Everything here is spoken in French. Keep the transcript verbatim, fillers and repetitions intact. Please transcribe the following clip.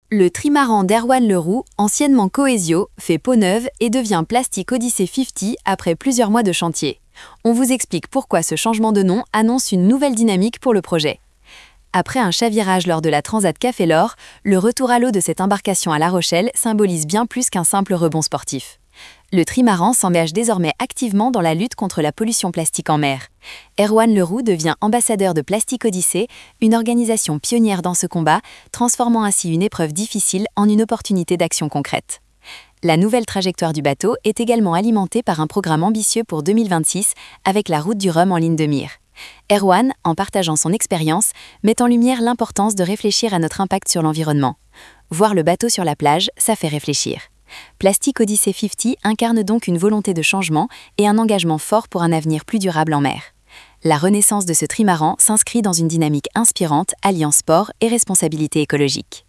Le trimaran d'Erwan Leroux, anciennement Cohesio, fait peau neuve et devient Plastic Odyssey cinquante après plusieurs mois de chantier. On vous explique pourquoi ce changement de nom annonce une nouvelle dynamique pour le projet. Après un chavirage lors de la Transat Café L'Or, le retour à l'eau de cette embarcation à La Rochelle symbolise bien plus qu'un simple rebond sportif. Le trimaran s'engage désormais activement dans la lutte contre la pollution plastique en mer. Erwan Leroux devient ambassadeur de Plastic Odyssey, une organisation pionnière dans ce combat, transformant ainsi une épreuve difficile en une opportunité d'action concrète. La nouvelle trajectoire du bateau est également alimentée par un programme ambitieux pour deux mille vingt-six avec la route du Rhum en ligne de mire. Erwan, en partageant son expérience, met en lumière l'importance de réfléchir à notre impact sur l'environnement. Voir le bateau sur la plage, ça fait réfléchir. Plastic Odyssey cinquante incarne donc une volonté de changement et un engagement fort pour un avenir plus durable en mer. La renaissance de ce trimaran s'inscrit dans une dynamique inspirante alliant sport et responsabilité écologique.